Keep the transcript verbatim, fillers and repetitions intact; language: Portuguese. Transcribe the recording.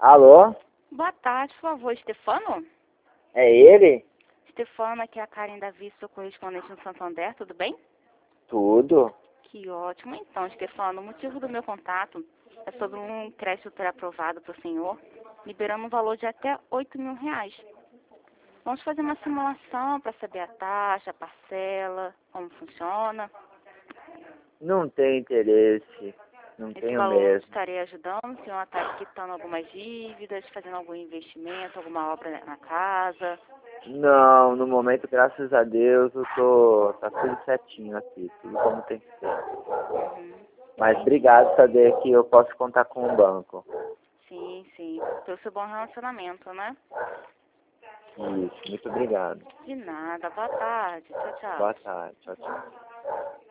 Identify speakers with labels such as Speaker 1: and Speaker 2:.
Speaker 1: Alô?
Speaker 2: Boa tarde, por favor, Stefano?
Speaker 1: É ele?
Speaker 2: Stefano, aqui é a Karen Davi, sou correspondente no Santander, tudo bem?
Speaker 1: Tudo.
Speaker 2: Que ótimo. Então, Stefano, o motivo do meu contato é sobre um crédito ter aprovado para o senhor, liberando um valor de até oito mil reais. Vamos fazer uma simulação para saber a taxa, a parcela, como funciona.
Speaker 1: Não tem interesse. Não
Speaker 2: Esse
Speaker 1: tenho
Speaker 2: valor
Speaker 1: mesmo.
Speaker 2: estaria ajudando o senhor a estar quitando algumas dívidas, fazendo algum investimento, alguma obra na casa.
Speaker 1: Não, no momento, graças a Deus, eu tô. Tá tudo certinho aqui, tudo como tem que ser.
Speaker 2: Uhum.
Speaker 1: Mas obrigado saber que eu posso contar com o banco.
Speaker 2: Sim, sim. Pelo seu bom relacionamento, né?
Speaker 1: Isso, muito obrigado.
Speaker 2: De nada. Boa tarde. Tchau, tchau.
Speaker 1: Boa tarde, tchau, tchau.